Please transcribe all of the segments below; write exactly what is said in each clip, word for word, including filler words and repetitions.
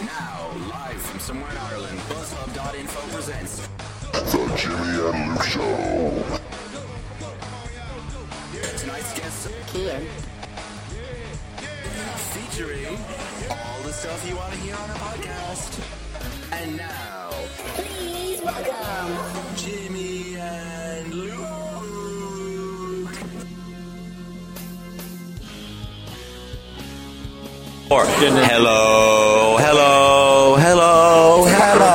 Now, live from somewhere in Ireland, BuzzHub dot info presents The Jimmy and Luke Show. tonight's guest, Kian. featuring all the stuff you want to hear on a podcast. And now, Please welcome. Jimmy and Luke. Hello, hello, hello, hello.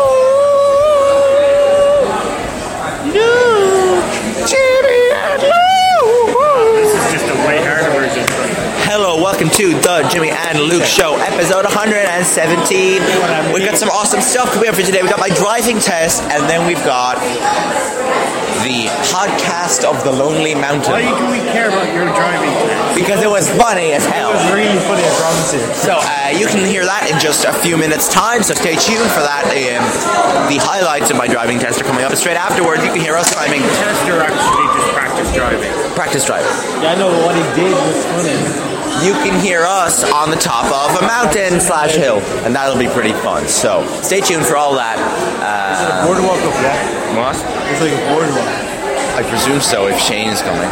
Luke, Jimmy, and Luke. This is just a way harder version. Hello, welcome to the Jimmy and Luke Show, episode one hundred seventeen. We've got some awesome stuff coming up for today. We've got my driving test, and then we've got the podcast of the Lonely Mountain. Why do we care about your driving test? Because it was funny as hell. It was really funny, I promise you. So uh, you can hear that in just a few minutes' time, so stay tuned for that. Um, the highlights of my driving test are coming up. Straight afterwards, you can hear us climbing Tester actually just practice driving. practice driving. Yeah, I know what he did was funny. You can hear us on the top of a mountain slash hill, and that'll be pretty fun. So stay tuned for all that. Uh, Boardwalk up there. what? It's like a boardwalk. I presume so if Shane is coming.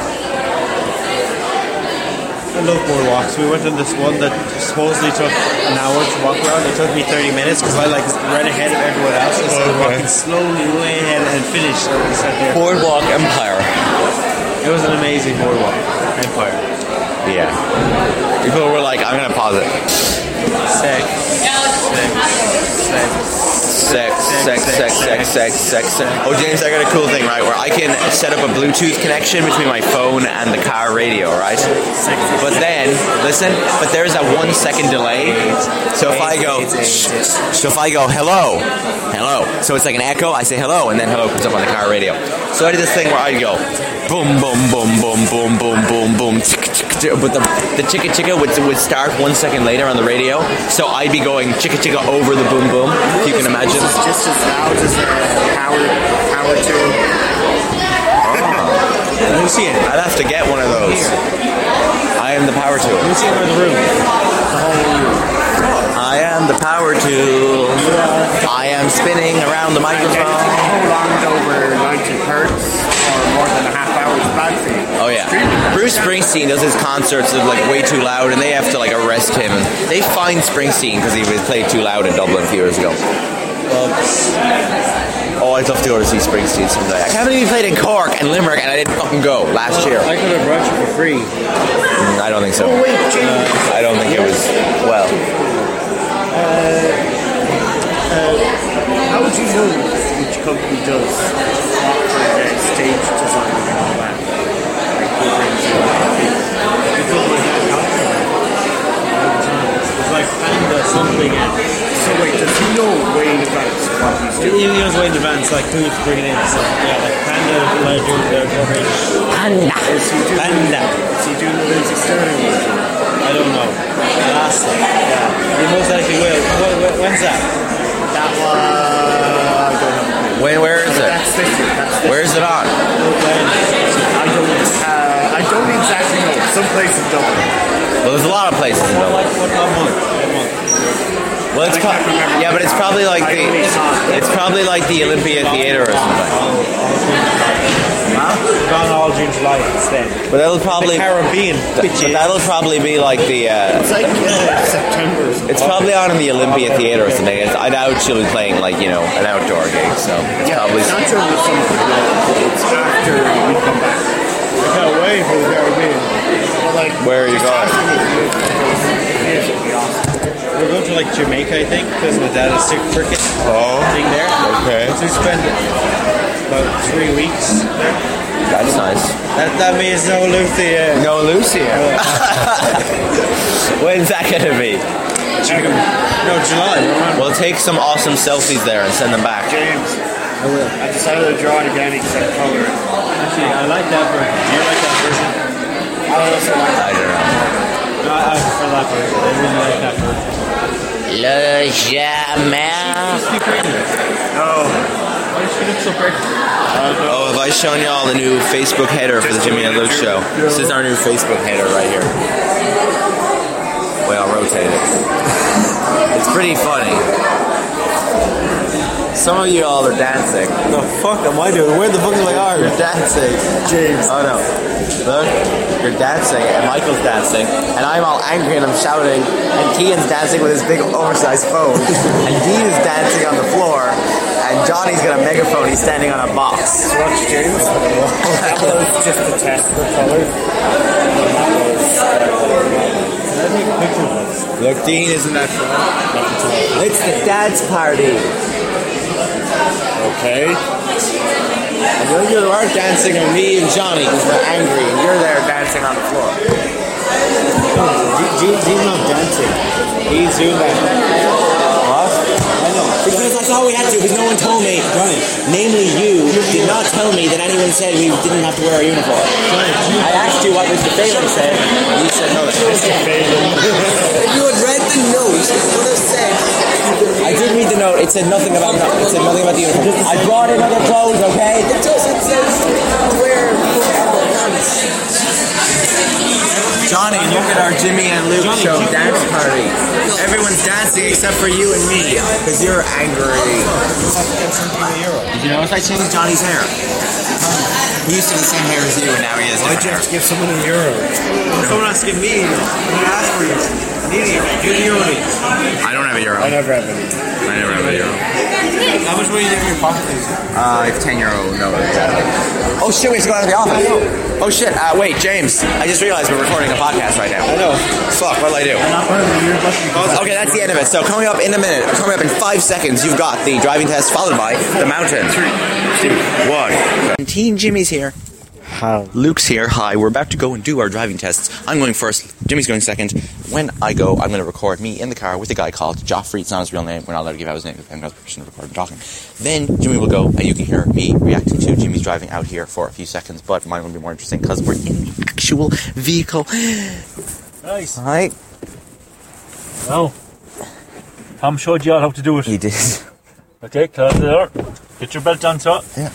I love boardwalks. We went on this one that supposedly took an hour to walk around. It took me thirty minutes because I like ran ahead of everyone else. So I was walking slowly way ahead and finished. So we sat there. Boardwalk Empire. It was an amazing boardwalk. Empire. Yeah. People were like, I'm gonna pause it. Sex. Sex. Sex. Sex, sex, sex, sex, sex, sex, sex. Oh, James, I got a cool thing, right? Where I can set up a Bluetooth connection between my phone and the car radio, right? But then, listen, but there's a one second delay. So if I go, so if I go, hello, hello. So it's like an echo. I say hello, and then hello comes up on the car radio. So I did this thing where I'd go, boom, boom, boom, boom, boom, boom, boom, boom. But the the chicka chicka would would start one second later on the radio. So I'd be going chicka chicka over the boom boom. If you can imagine. It's just as loud as a power power tool. Oh. Lucian. I'd have to get one of those. I am the power tool. Lucian in the room. The whole room. I am the power tool. I am spinning around the microphone. Prolonged over ninety hertz or more than a half hour is bad for you. Oh yeah. Bruce Springsteen does his concerts that are like way too loud, and they have to like arrest him. And they fined Springsteen because he was played too loud in Dublin a few years ago. Oh, I'd love to go to see Springsteen someday. I can't believe he played in Cork and Limerick, and I didn't fucking go last year. I could have brought you for free. Mm, I don't think so. Oh wait, Jim. I don't think it was well. Uh, uh, how would you know which company does uh, stage design and all that? Like who brings you because we had Alpha all the time. It's like Panda something. So wait, does he know way in advance what he's doing? He knows way in advance, like who's bringing in. So yeah, like Panda, Ledger, they're covering. Panda. Is he doing? Panda. Is he doing the Lindsay Sterling one? I don't know. Last time. Yeah. You most likely will. When, when, when's that? That one, I don't know. When? Where is it? That's this year. That's this Where is it on? I don't. Uh, I don't exactly know. Some place in Dublin. Well, there's a lot of places in What, Dublin. what, what, what month? What month? Well, it's pro- yeah, but it's probably like the it's probably like the Olympia Theatre or something. Gone all June, July instead. But that'll probably The Caribbean. But that'll probably be like the. Uh, It's like uh, September. Or something. it's probably on in the Olympia Theatre or something. It's, I doubt she'll be playing like you know an outdoor gig. So it's Yeah, probably. it's not during the summer. It's after we come back. I can't wait for the Caribbean. But like, Where are you just going? after we- It would be awesome. We're going to like Jamaica, I think, because my dad is sick cricket Oh, thing there. okay. So we spend about three weeks there. That's nice. That, that means no Lucia. No Lucia. When's that gonna be? June. No, July. We'll take some awesome selfies there and send them back. James, I will. I decided to draw it again except color. Actually, I like that version. Do you like that version? I also like I don't know. No, I, I prefer that version. I really like that version. Le jamais. Just be pregnant. No. Why does she look so pregnant? Oh, have I shown you all the new Facebook header for the Jimmy and Luke show? This is our new Facebook header right here. Wait, I'll rotate it. It's It's pretty funny. Some of you all are dancing. The fuck am I doing? Where the fuck is my arm? You're dancing. James. Oh no. Look, you're dancing and Michael's dancing and I'm all angry and I'm shouting and Kean's dancing with his big oversized phone and Dean is dancing on the floor and Johnny's got a megaphone, he's standing on a box. Watch James. That was just a test for colours. Can I take a picture of this? Look, Dean isn't that fun. It's the dance party. Okay. And you you are dancing with me and Johnny because we're angry and you're there dancing on the floor. James is not dancing. He's doing that. What? I know. Because that's all we had to, because no one told me. Johnny. Namely, you did not tell me that anyone said we didn't have to wear a uniform. I asked you what Mister Phelan said, and you said no. If you had read the note, you would have said. I did read the note. It said nothing about no, it said nothing about the uniform. I brought in other clothes, okay? It doesn't say wear pants. Johnny, look at our Jimmy and Luke show dance party. Everyone's dancing except for you and me because you're angry. Did you notice I changed Johnny's hair? He used to have the same hair as you and now he has Why'd you different have to hair. give someone a euro? Someone has to give me. I'm going to ask for you. I need it. Give the euro. I don't have a euro. I never have any. I never have a euro. How much money do you have in your pocket? Uh, I have ten euro note. Oh shit, we have to go out of the office. Oh shit, uh, wait, James. I just realized we're recording a podcast right now. I know. Fuck, what'll I do? Okay, that's the end of it. So coming up in a minute, coming up in five seconds, you've got the driving test followed by the mountain. Three, two, one. Teen Jimmy's here. How? Luke's here. Hi, we're about to go and do our driving tests. I'm going first. Jimmy's going second. When I go, I'm going to record me in the car with a guy called Joffrey. It's not his real name. We're not allowed to give out his name. I'm not permission to record him talking. Then Jimmy will go, and you can hear me reacting to Jimmy's driving out here for a few seconds. But mine will be more interesting because we're in the actual vehicle. Nice. Hi. Now, Tom showed you all how to do it. He did. Okay, close the door. Get your belt on, so. Yeah.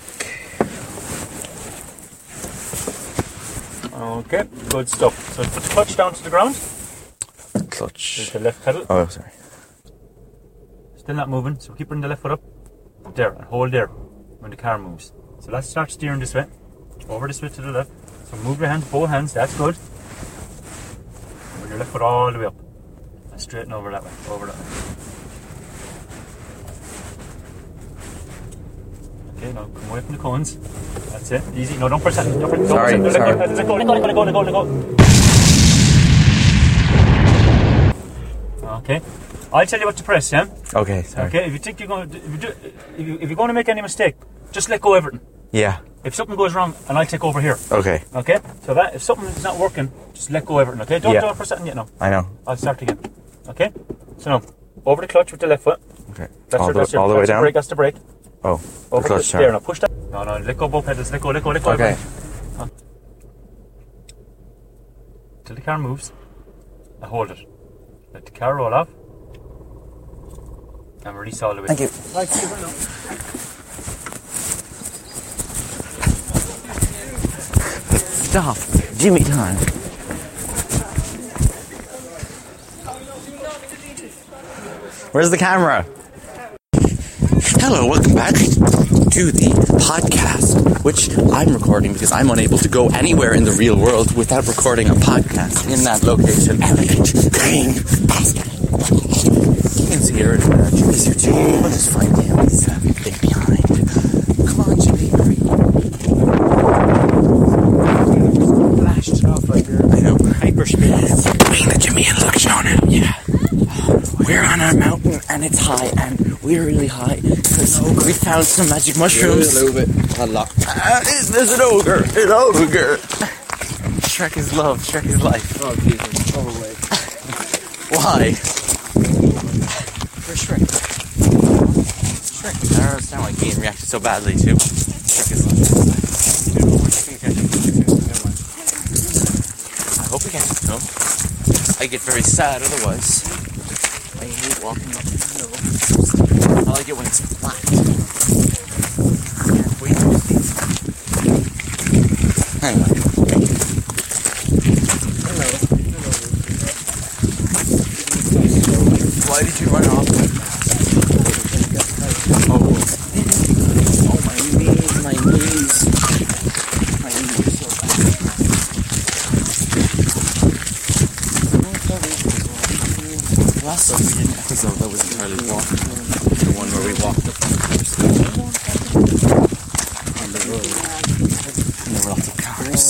Okay, good stuff. So put the clutch down to the ground. Clutch. There's the left pedal. Oh, sorry. Still not moving, so keep bringing the left foot up. There, and hold there when the car moves. So let's start steering this way. Over this way to the left. So move your hands, both hands, that's good. Bring your left foot all the way up. And straighten over that way, over that way. Okay, now come away from the cones. That's it, easy. No, don't press that. Don't press, don't Sorry, press that. sorry. Let go, let go, let go, let go, let go, let go. Okay. I'll tell you what to press, yeah? Okay, sorry. Okay, if you think you're going to, if, you do, if, you, if you're going to make any mistake, just let go of everything. Yeah. If something goes wrong, and I'll take over here. Okay. Okay? So that if something is not working, just let go of everything, okay? Don't, Yeah. don't press that yet, no. I know. I'll start again. Okay? So now, over the clutch with the left foot. Okay. That's all your, the, that's your, all the that's way your down? brake, that's the brake. Oh, Over the clutch, the, sorry. there, now push that. No, no, let go both pedals, let go, let go, let go. Okay. Huh. Till the car moves, and hold it. Let the car roll off. And release all the way. Thank you. Stop. Jimmy time. Where's the camera? Hello, welcome back to the podcast, which I'm recording because I'm unable to go anywhere in the real world without recording a podcast in that location. Elegant, green, basket. Ian's here, and uh, Jimmy's here too. We'll just find him. He's uh, big behind. Come on, Jimmy, hurry. Flashed it off like you're, I know, hyperspeed. Being the Jimmy and Luke show now, yeah. We're on a mountain and it's high, and we're really high because we found some magic mushrooms. A little bit. A lot. Uh, there's an ogre, an ogre. Shrek is love, Shrek is life. Oh, Jesus. Go away. Why? Where's Shrek? Shrek. I don't understand why Ian reacted so badly to Shrek is life. I hope we get to him. I get very sad otherwise. I hate walking up the hill. I like it when it's flat. Can't wait to see. Anyway. Why did you did an episode that was entirely walking. The one where we walked up on the road. And there were lots of cars.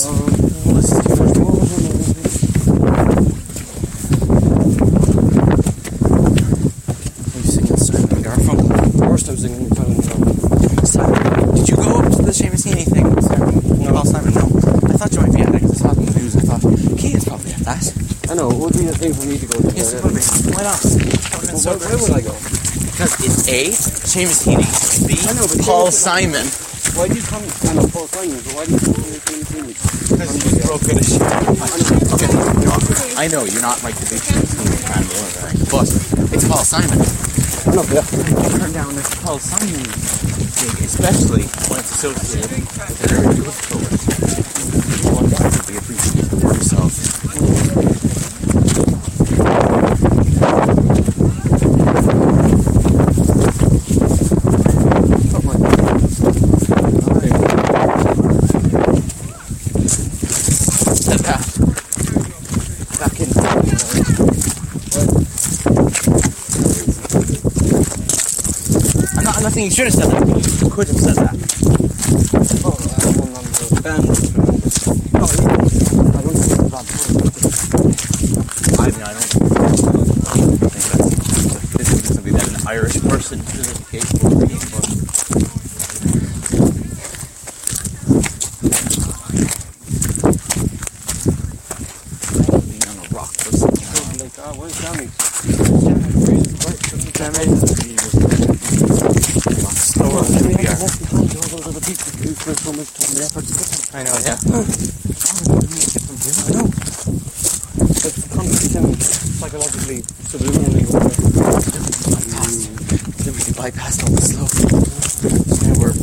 Are you singing Simon and Garfunkel? First I was singing Simon. Simon, did you go up to the Seamus Heaney thing? Simon? No. Oh, Simon, no. I thought you might be at it because I saw it in the news. I thought, Kea's probably at that. I know, it would be a thing for me to go to. Yes, it would be. Why not? Well, where, where would I go? Because it's A, Seamus Heaney, B, I know, but Paul Seamus- Simon. Why do you come? I know Paul Simon, but why do you come to Seamus Heaney? Because you broke good as shit. Okay, no, I know you're not like the big Seamus Heaney fan, but it's Paul Simon. I know, yeah. Turn down this Paul Simon gig, especially when it's associated with a very good poet. You want to be appreciated for yourself. Back in. I'm not, I'm not saying you should have said that. You could have said that. Oh, I'm on the band. No, I don't think it's bad. I mean, I don't think that's. This is something that an Irish person is capable of reading, but. Being on a rock or something. Like, oh, where's Jamie? Slower than we are. I know, yeah. I know. It's competition psychologically, subliminally. Then we bypassed all the slow. Now we're.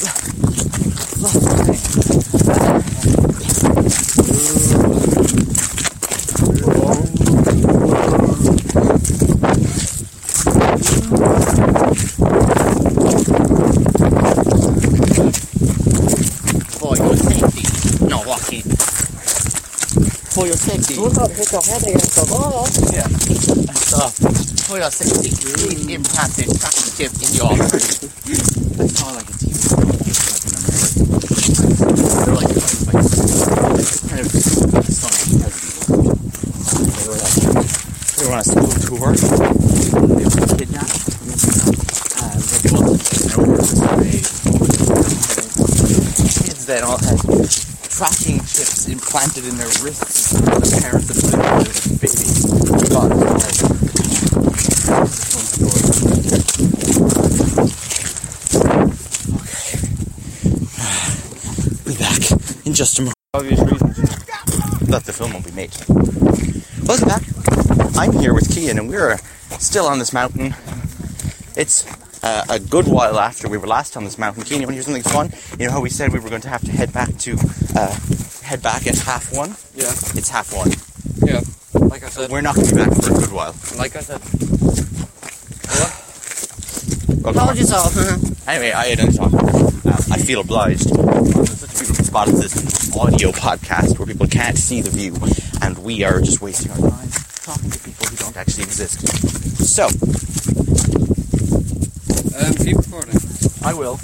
For your safety. No, walking. For your safety. Don't have hit your head against the wall. Yeah. So, for your safety, please implant the tracking chip in your. That's all like a T V. They're like, like, like, kind of Sonic They were like, they were on a school tour. They were kidnapped. And they bought them kids that all had tracking chips implanted in their wrists. The parents of the baby. God, okay. Be back in just a moment. Obvious reasons. That the film won't be made. Welcome back. I'm here with Cian and we're still on this mountain. It's uh, a good while after we were last on this mountain. Cian, you want to hear something fun? You know how we said we were going to have to head back to uh, head back at half one? Yeah. It's half one. Yeah. Like I said. We're not going to be back for a good while. Like I said. Welcome Apologies all. Anyway, I had done talk. Um, I feel obliged. There's such a beautiful spot as this audio podcast where people can't see the view, and we are just wasting our time talking to people who don't actually exist. So, Um, keep recording. I will.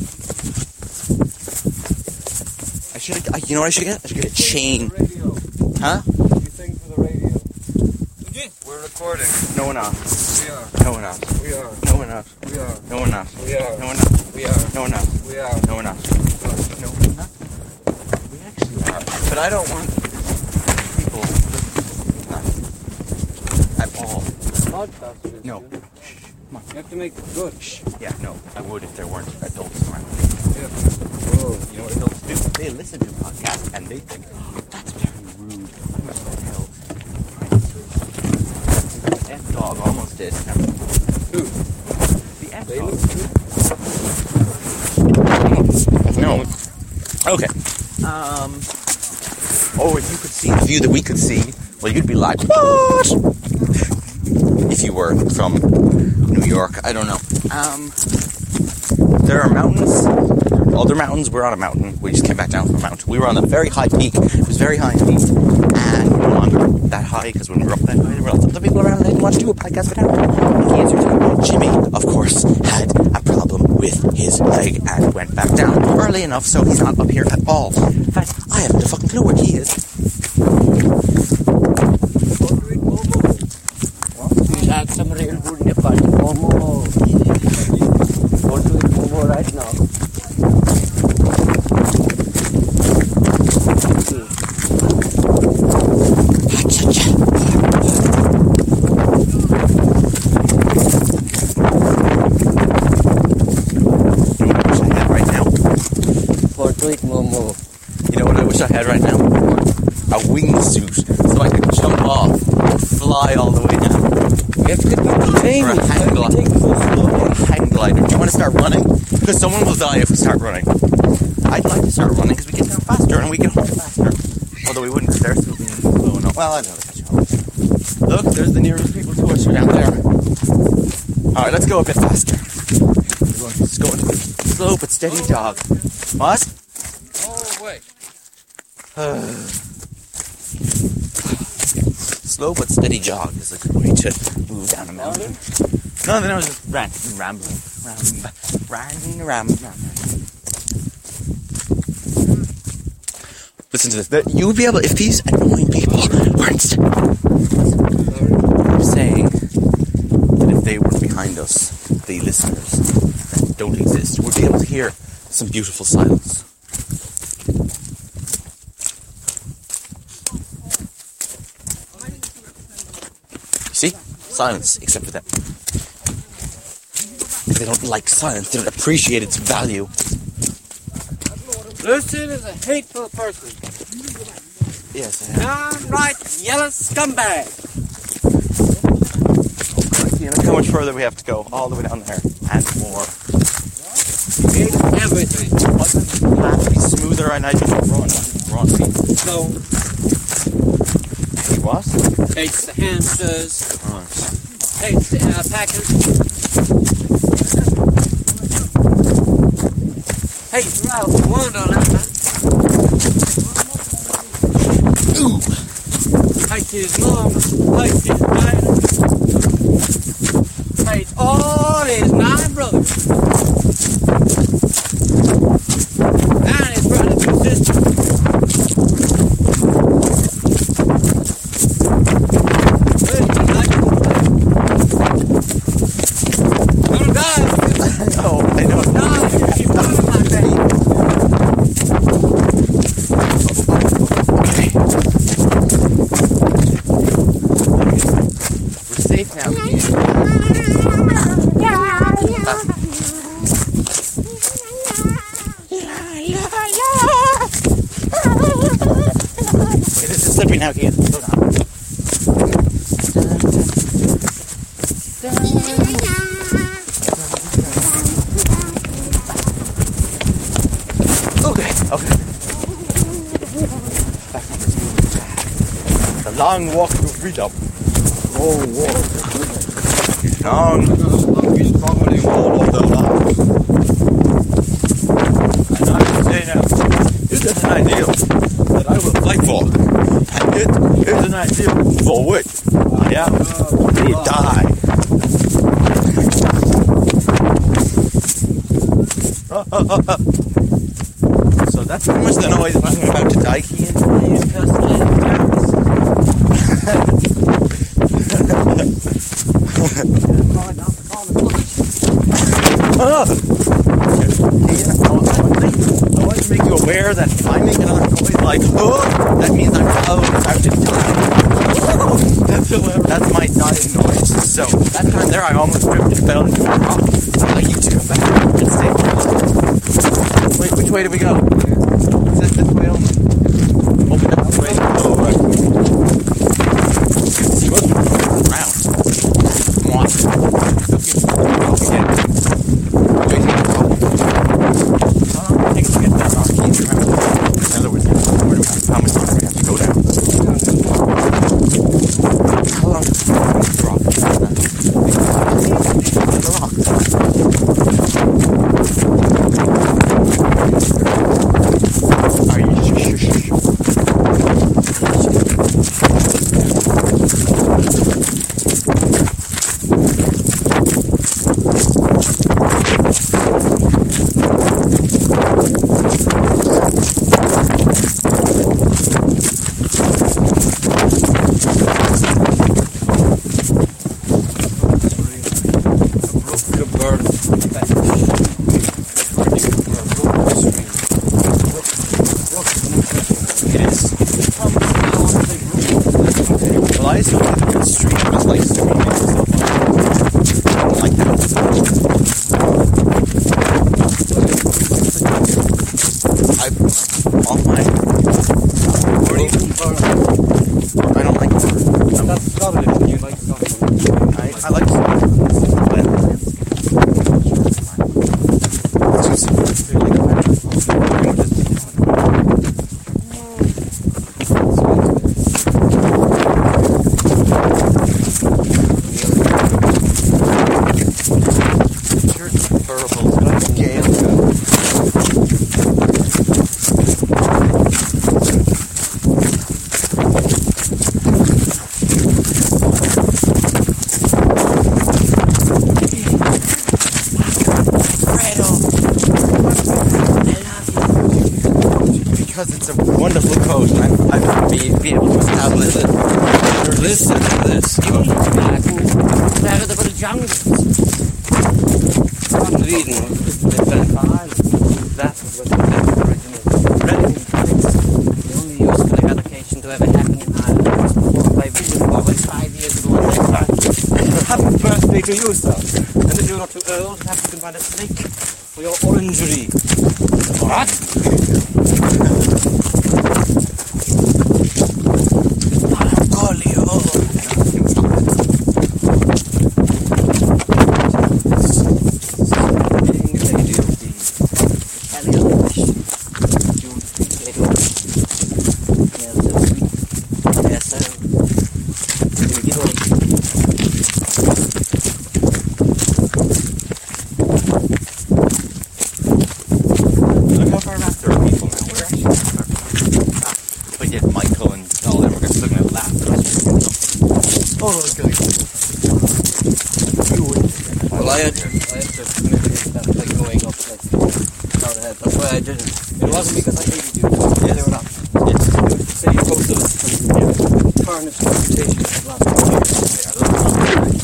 I should. I, you know what I should get? I should get a chain. Radio. Huh? You sing for the radio. We're recording. No, we're not. We are. No, we're not. We are. No, we're not. We are. No, we're not. We are. No, we're not. We are. No, we're not. We are. No, we're not. No, we're not. We actually are. But I don't want people not at all. Podcast it is. No. isn't it? Come on. You have to make it good. Yeah, no. I would if there weren't adults around. Yeah. Oh, you know what adults do? They listen to podcasts and they think, oh, that's very rude. What the hell? The F-dog almost did. Who? The They F-dog. listen No. Okay. Um. Oh, if you could see the view that we could see, well, you'd be like, what? If you were from New York, I don't know. Um. There are mountains, there are other mountains. We're on a mountain. We just came back down from a mountain. We were on a very high peak. It was very high indeed. And we no longer that high because when we were up that high, there were lots of other people around and they didn't want to do a podcast without him. And he answered to Jimmy, of course, had a problem with his leg and went back down early enough so he's not up here at all. In fact, I haven't a fucking clue where he is. He's had some real good nipple. Momo. Go to it, Momo, right now. Momo. You know what I wish I had right now? A wingsuit, so I could jump off and fly all the way down. We have to get back to training. Or a hang glider. Or a hang glider. Do you want to start running? Because someone will die if we start running. I'd like to start running because we get down faster and we get home faster. Although we wouldn't, because they're still being blown up. Well, I don't know. Look, there's the nearest people to us. You're down there. Alright, let's go a bit faster. We're going to just go into a slow but steady jog. What? Oh, wait. Slow but steady jog is a good way to move down a mountain. No, then I was just ranting, rambling, rambling, rambling, rambling, rambling. Listen to this. The, you would be able, if these annoying people weren't I'm saying that if they were behind us, the listeners that don't exist, would be able to hear some beautiful silence. See? Silence, except for them. Because they don't like silence, they don't appreciate its value. Lucille is a hateful person. Yes, I am. Downright yellow scumbag. You know how much further we have to go? All the way down there. And more. Hate everything. Wasn't the path be smoother and I just run? Run. So, Hey, what? hates the hamsters, Right. hates the alpacas, hates Ralph Wonderland. Ooh! Hates his mom, hates his dad, hates all his nine brothers, and his brothers and sisters. Gonna die. Oh, I know. Die if you put him like that. Okay. We're safe now. Okay, this is slippery now, Keith. Go down. Okay, okay. The long walk to freedom. Oh, whoa. Long, strongly all of the land. And I will say now, it is an ideal that I will fight for. And it is an ideal for which I am to die. So that's pretty much the noise I'm about to die, Keane. Ah! I want to make you aware that if I make another noise like, oh, that means I'm about to die. That's, that's my dying noise. So, that time there I almost tripped and fell into a rock. I'd like you to come back and stay there. Wait, which way do we go? Is this this way only? Open up this way. Oh, right. See what's round. Come on. Okay. Wait, take a rock. How long does it take to get that rock? Keith, remember? In other words, where do we have, how much longer we have to go down? How long does it take to drop the rock? Yes. Well, I assume that the stream was like streaming stuff like that. I off my. I don't like that. That's Scotland. You like Scotland. I, I like Scotland. It's just I feel like because it's a wonderful code. I'm, I've be, be able to establish it. Listen to this. That was what the original. The only useful allocation to ever happen in Ireland was before by vision always five years ago. Happy birthday to you, sir. And if you're not too old, perhaps you can find a snake for your orangery. Alright? Look how far back there are people now. We're actually if we get Michael and all them, we're just looking at laugh. Oh, those guys. Well, I had to, I had to commit to that, like going up, like, down the head. That's why I did it. It wasn't because I hated you. Yeah, they were not. Yes. City posters and tarnished reputation of the last few years.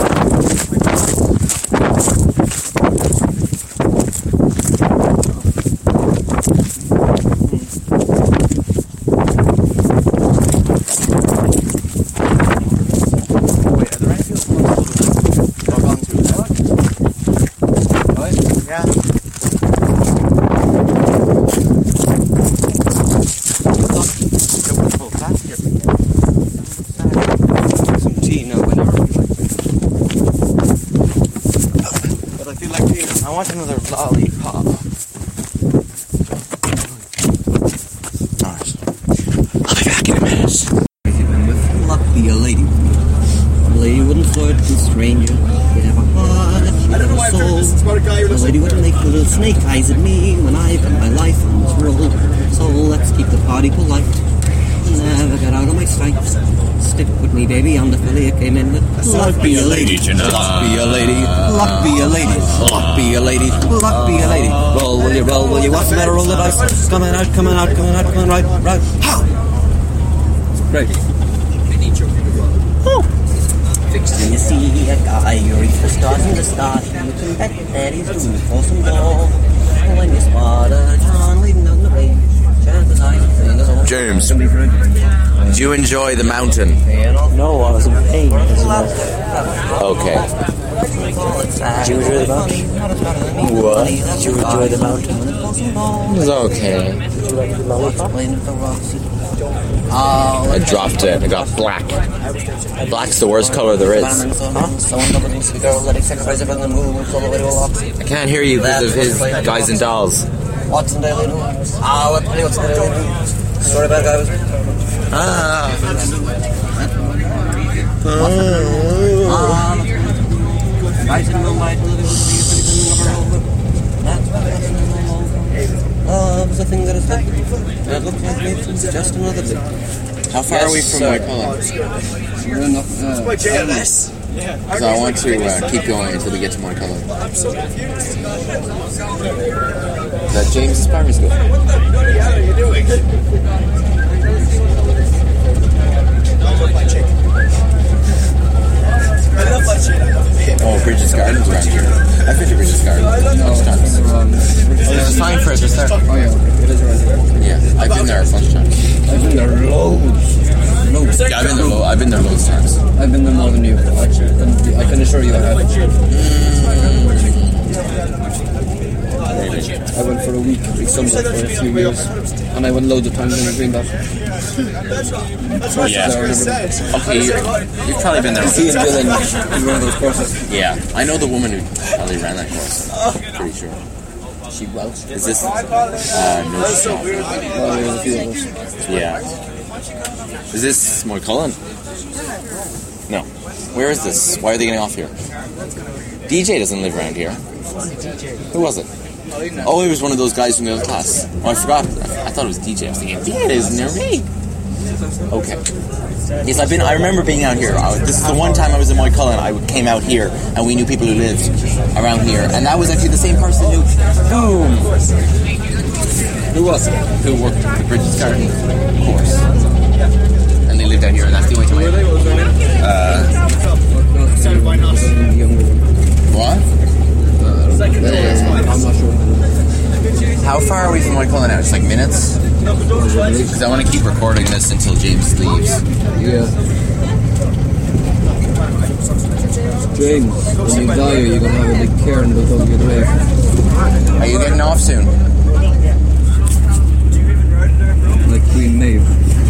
I want another lollipop. Alright. I'll be back in a minute. With luck be a lady. A lady wouldn't flirt with a stranger. You'd have a heart, you'd have a soul. A lady wouldn't make little snake eyes at me when I put my life on this roll. So let's keep the party polite. Never get out of my sight. Stick with me, baby. I'm the fella you came in with. Luck be a lady. Luck be a lady. Luck be a lady. Luck be a lady. Luck be a lady. Roll, will you roll? Will you? What's the matter? Roll the dice. Coming out, coming out, coming out, coming right, right. How? Great. Oh. When you see a guy, you're either starting to start. You can bet that he's doing for some dough. When you spot a John leading down the way, chances are you'll think there's all James, gonna be very good. do you enjoy the mountain? No, I was in pain. Okay. Did you enjoy the mountain? What? Did you enjoy the mountain? It was okay. Did you like the lollipop? I dropped it. I got black. Black's the worst color there is. I can't hear you because of his Guys and Dolls. Watson Daily News. Ah, let me tell you what's the Daily News. Story about guys. Ah. Ah. Guys in Mumbai living with me is pretty good number over. That's what I know. Love's a thing that is lit. That looks like it's just another bit. How far Yes, are we from sir. my column? We're enough. Uh, Because I want to uh, keep going until we get to my column. Is that James's primary school? How are you doing? Oh, Bridget's Gardens around here. I've been to Bridget's Gardens a bunch of times. There's a sign for it just there. Oh yeah, it is around here. Yeah, I've been there a bunch of times. I've been there loads. Loads. Yeah, I've been there. Lo- I've been there loads of times. I've been there more than you, actually. And I can assure you I have. I went for a week every summer for a few years, and I went loads of times in Greenback. Yeah. Okay, you, you've probably been there. See and Dylan in one of those courses. Yeah, I know the woman who probably ran that course. Pretty sure. She Welsh. Is this? Uh, no, she's not. Oh, there was a few of us. Yeah. Is this Moycullen? No. Where is this? Why are they getting off here? D J doesn't live around here. Who was it? Oh, he was one of those guys from the other class. Oh, I forgot. I, I thought it was D J. I was thinking, D J isn't there me? Okay. Yes, I've been. I remember being out here. I, this is the one time I was in Moycullen. I came out here, and we knew people who lived around here, and that was actually the same person who, boom, who was it? Who worked at the Bridget's Garden course, and they lived out here, and that's the only time. I, uh, what? I'm not sure. How far are we from Moycullen now? Just like minutes? Because I want to keep recording this until James leaves. Yeah. James, when you die, you're going to have a big cairn built over your grave. Are you getting off soon? Like Queen Maeve.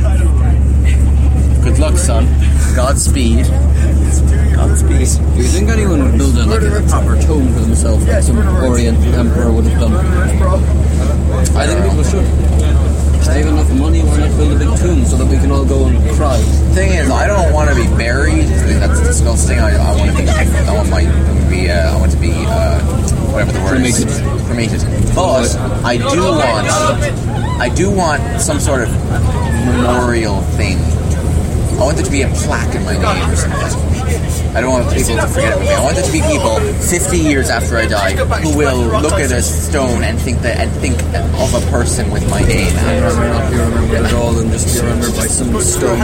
Good luck, son. Godspeed. Godspeed. Do you think anyone would build a, like, a proper tomb for themselves like some Oriental emperor would have done? I think People should. Save enough money, why not build a big tomb so that we can all go and cry? thing is, I don't want to be buried. I think that's disgusting. I, I want to be. I want my. Be. Uh, I want to be. Uh, whatever the word Cremated. is. Cremated. But I do want. I do want some sort of memorial thing. I want there to be a plaque in my name or something. I don't want people to forget about me. I want there to be people fifty years after I die who will look at a stone and think that and think of a person with my name. I'd rather not be remembered at all than just be remembered by some stone.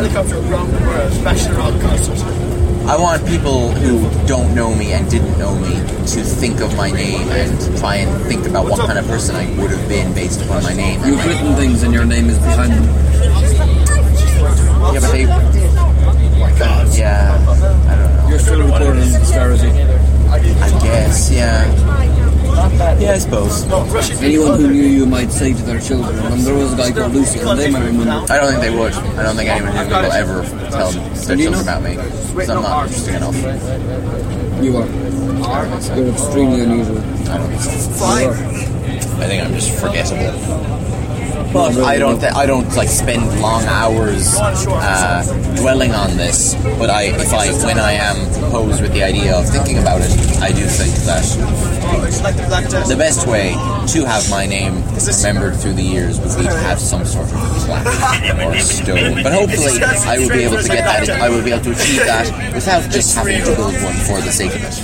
I want people who don't know me and didn't know me to think of my name and try and think about what kind of person I would have been based upon my name. You've written things and your name is behind them. Yeah, but they... Yeah, I don't know. You're still recording Starity. I guess, yeah. Yeah, I suppose. Anyone who knew you might say to their children, and there was a guy called Lucy, and they might remember. I don't think they would. I don't think anyone who will ever tell their children about me. Because I'm not interesting enough. You are. You're extremely unusual. I don't think so. You are. I think I'm just forgettable. But I don't, th- I don't like spend long hours uh, dwelling on this. But I, if I, when I am posed with the idea of thinking about it, I do think that the best way to have my name remembered through the years would be to have some sort of plaque or stone. But hopefully, I will be able to get that. I will be able to achieve that without just having to build one for the sake of it.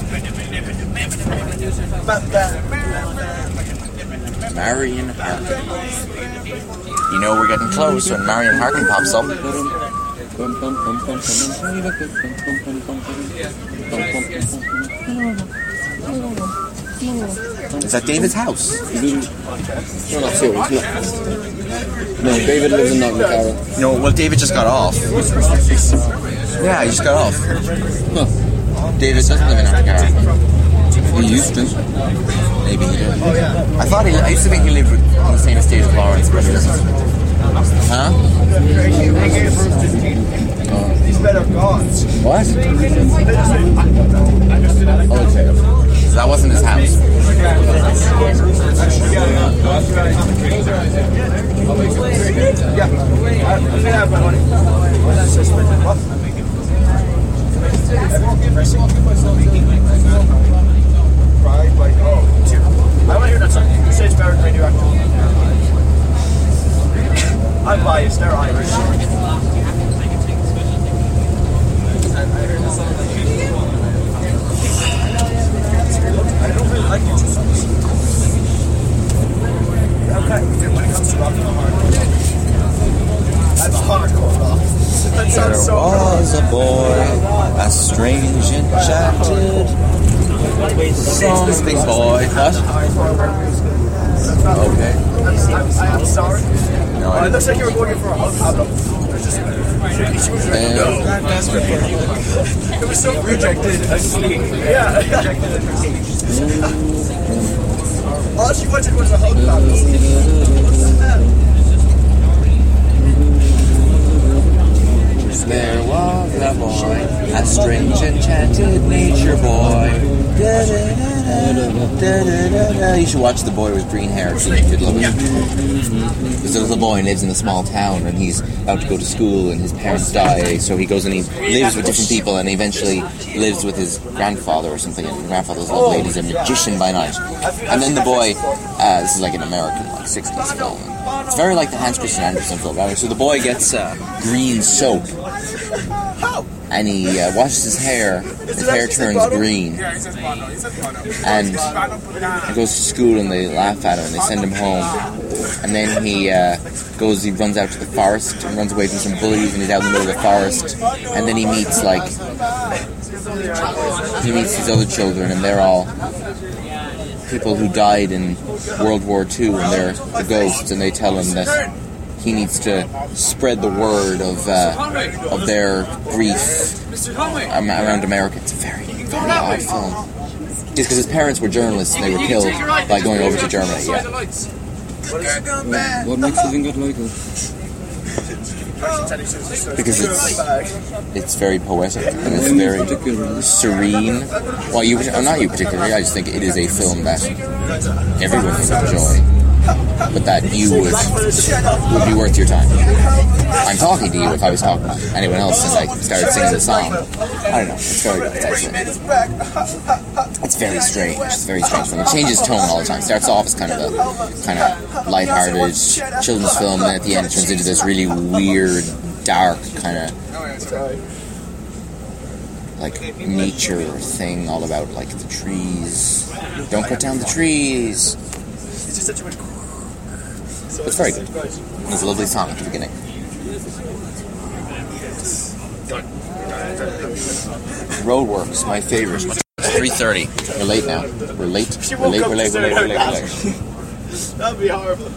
Marion Harkin. You know we're getting close when Marion Harkin pops up. Is that David's house? You're not serious, no. No, David lives in Knocknacarra. No, well, David just got off. Yeah, he just got off. Huh. David doesn't live in Knocknacarra. He used to. Maybe he did. I thought he. I used to think he lived with, on the same estate as Lawrence, but he doesn't. Huh? What? Okay. So that wasn't his house. I want to hear that song. You say it's better than Radioactive. I'm biased, they're Irish. I don't really like it. Okay, when it comes to rock, I'm hardcore. I'm a hardcore rock. That sounds so There was a boy, a strange enchanted Something boy. What? Okay. I'm sorry. No, Uh, I it looks like you were going for a hug, Pablo. It was so rejected. Yeah. All she wanted was a hug, Pablo. There was a boy, a strange enchanted nature boy. Da, da, da, da, da, da, da. You should watch The Boy with Green Hair. You'd love it. There's a little boy and lives in a small town, and he's about to go to school, and his parents die, so he goes and he lives with different people, and he eventually lives with his grandfather or something, and the grandfather's old lady's a magician by night. And then the boy, uh, this is like an American, like sixties film. It's very like the Hans Christian Andersen film. Right? So the boy gets uh, green soap, and he uh, washes his hair. His hair turns green, and he goes to school, and they laugh at him, and they send him home. And then he uh, goes, he runs out to the forest and runs away from some bullies, and he's out in the middle of the forest. And then he meets like he meets these other children, and they're all people who died in World War Two, and they're the ghosts, and they tell him that he needs to spread the word of uh, of their grief um, around America. It's a very, very odd film. Just because his parents were journalists and they were killed by going over to Germany. Yeah. What makes you think it like it? Because it's it's very poetic and it's very serene. Well, you, uh, not you particularly. I just think it is a film that everyone would enjoy, but that you would would be worth your time. I'm talking to you if I was talking to anyone else and I started singing the song. I don't know. It's very good. It's actually it's very strange. It's very strange film. It changes tone all the time. It starts off as kind of a kind of lighthearted children's film, and then at the end it turns into this really weird, dark kind of like nature thing, all about like the trees. Don't cut down the trees. It's very good. There's a lovely song at the beginning. Roadworks, my favorite. three thirty. We're late now. We're late. We're late, we're late, we're late, we're late, we're late. That'd be horrible.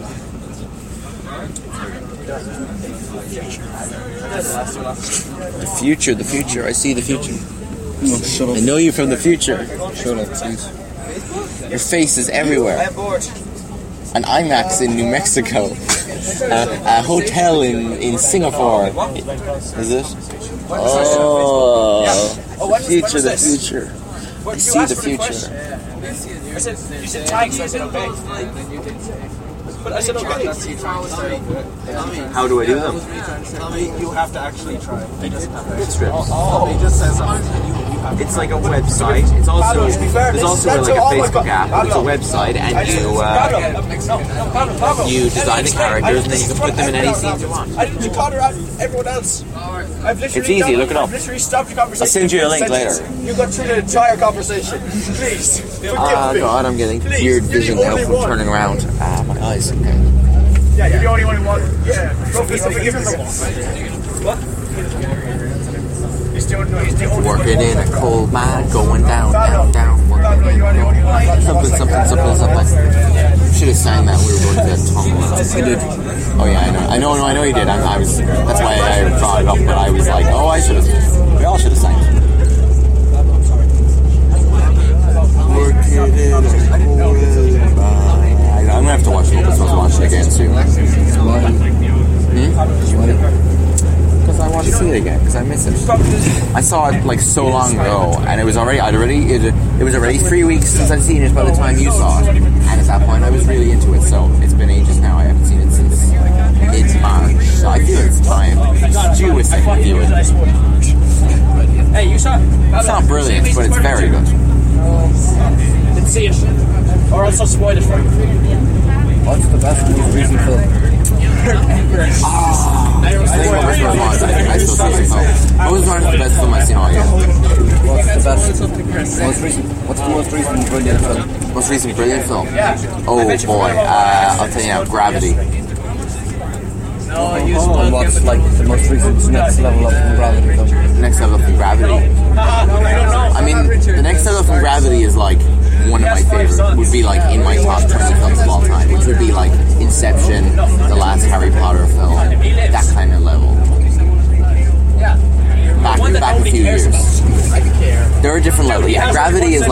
The future, the future. I see the future. No, shut up. I know you from the future. Shut up, please. Your face is everywhere. I'm bored. An IMAX in New Mexico. A, a hotel in, in Singapore. Is it? Oh, the future, the future. I see the future. I said, you said thanks, so I said okay. But I said okay. How do I do them? You have to actually try. Bit strips. Oh, he just says It's like a website. It's also there's also like a Facebook app. It's a website, and you uh, you design the characters, and then you can put them in any scenes you want. I didn't call her out everyone else. I've literally It's easy, done- look it up. I've literally stopped the conversation. I'll send you a link Sentence. later. You got through the entire conversation. Please, forgive Ah, me. God, I'm getting Please, weird you're the vision now only from one. turning around. Ah, my eyes. Okay. Yeah, you're the only one who wants. Yeah, go for it. Forgive him. What? He's doing. No, he's the only Working one. in a coal mine, going down, down, down. Working in a coal mine. Something, something, something, something. Should have sang that. We were going to that tunnel. I did. Oh yeah, I know. I know. No, I know you did. I, I was. That's why I brought it up. But I was like, oh, I should have. We all should have sang it. Working in a coal mine. I'm gonna have to watch it because I was watching it again soon. Hmm? Because I want to see it again. Because I miss it. I saw it like so long ago, and it was already. I'd already. It, it was already three weeks since I'd seen it by the time you saw it. And at that point, I was really into it. So it's been ages now. I haven't seen it since mid-March. So I feel it's time. It's due with thing to view it. Hey, you saw it? It's not brilliant, but it's very good. Didn't see it, or else I'll spoil it for you. What's the best most recent film? Ah, I think what was my mind. I think I still see some film. What was the best film I've seen all year? What's the best most recent? What's the most recent brilliant film? Most recent brilliant film? Oh boy, uh, I'll tell you now, Gravity. Oh, and what's like the most recent next level up from Gravity film? Next level from Gravity. I mean, the next level from Gravity is like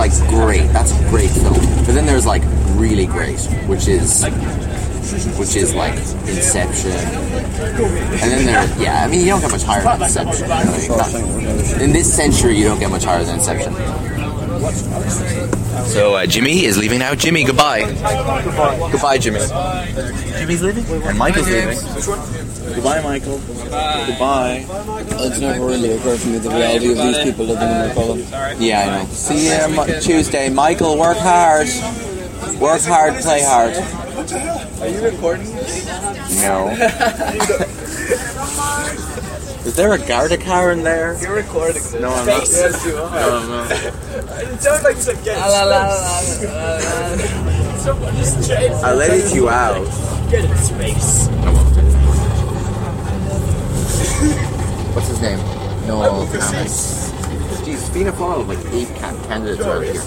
like great. That's a great film. But then there's like really great, which is which is like Inception. And then there, yeah, I mean, you don't get much higher than Inception. Really. Not, in this century, you don't get much higher than Inception. So uh, Jimmy is leaving now. Jimmy, goodbye. Goodbye. Goodbye, Jimmy. Jimmy's leaving? And Michael's leaving. Goodbye, Michael. Goodbye. It's never really occurred to me the reality of these people living in McCullum. Yeah, I know. See you Mo- Tuesday. Michael, work hard. Work hard, play hard. Are you recording? No. Is there a Garda car in there? You're recording. No, I'm not. Yes, you are. No, I'm not. It sounds like some get La, la, la, la, la. Someone just changed. I'll edit you out. Get in space. What's his name? Noel Thomas. Jeez, Fianna Fáil have like eight ca- candidates around here.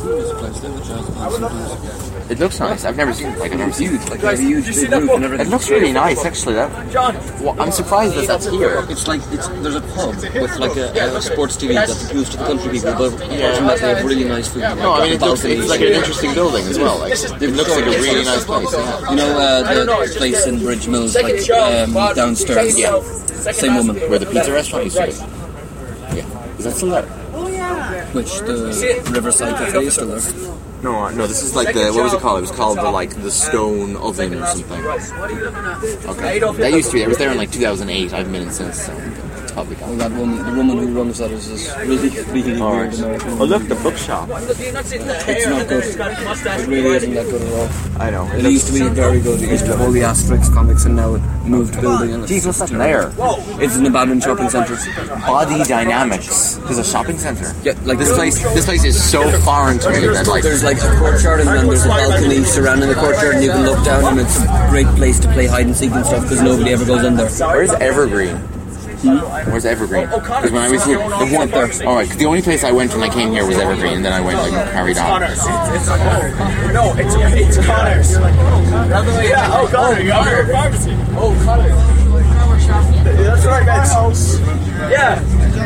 It looks nice. I've never seen it. Like, I've never seen it. Like, a huge big roof and everything. It looks really nice, actually. That. Well, I'm surprised that that's here. It's like, it's, there's a pub with like a, a sports T V that appeals to the country people, but apart from that, they have really nice food. Like, No, I mean, it looks, it's like an interesting building as well. Like, it looks like a really nice place. Yeah. You know, uh, the place in Bridge Mills, like um, downstairs. Yeah. Same woman. Where the pizza restaurant used to be. Yeah. Is that still there? Which the Riverside Cafe is still there. No, uh, no. This is like the what was it called? It was called the like the Stone Oven or something. Okay. That used to be. I was there in like two thousand eight. I haven't been in since. So it's probably Well, gone. that woman, the woman who runs that is this really, really weird American. Oh look, the bookshop. It's not good. It really isn't that good at all. I know. It used to be very good. It used to have all the Asterix comics, and now it moved building. And Jeez, what's that there? It's an abandoned shopping centre. Body Dynamics. There's a shopping center. Yeah, like This place. This place is so foreign to me that like. There's like a courtyard, and then there's a balcony surrounding the courtyard, and you can look down, and it's a great place to play hide and seek and stuff because nobody ever goes in there. Where's Evergreen? Where's Evergreen? Because when I was here, the one there. All right, 'cause the only place I went when I came here was Evergreen, and then I went like carried on. No, it's it's Connors. Yeah, oh Connors. Connors Pharmacy. Oh Connors. That's what I meant. Yeah.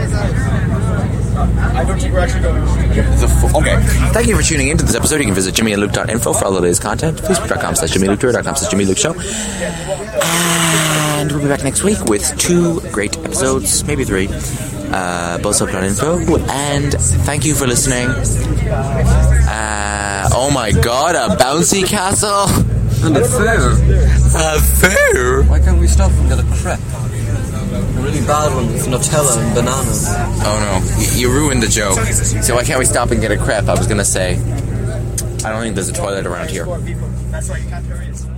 I don't think we're actually going. It's a fu- okay. Thank you for tuning in to this episode. You can visit jimmy and luke dot info for all the latest content. Facebook.com slash Jimmy Luke, Twitter.com slash Jimmy Luke Show. And we'll be back next week with two great episodes, maybe three. Uh, buzzsup dot info. And thank you for listening. Uh, oh my god, a bouncy castle! And a fair. A fair? Why can't we stop and get a crepe? A really bad one with Nutella and bananas. Oh no, you, you ruined the joke. So why can't we stop and get a crepe? I was gonna say, I don't think there's a toilet around here. That's why you can't hurry.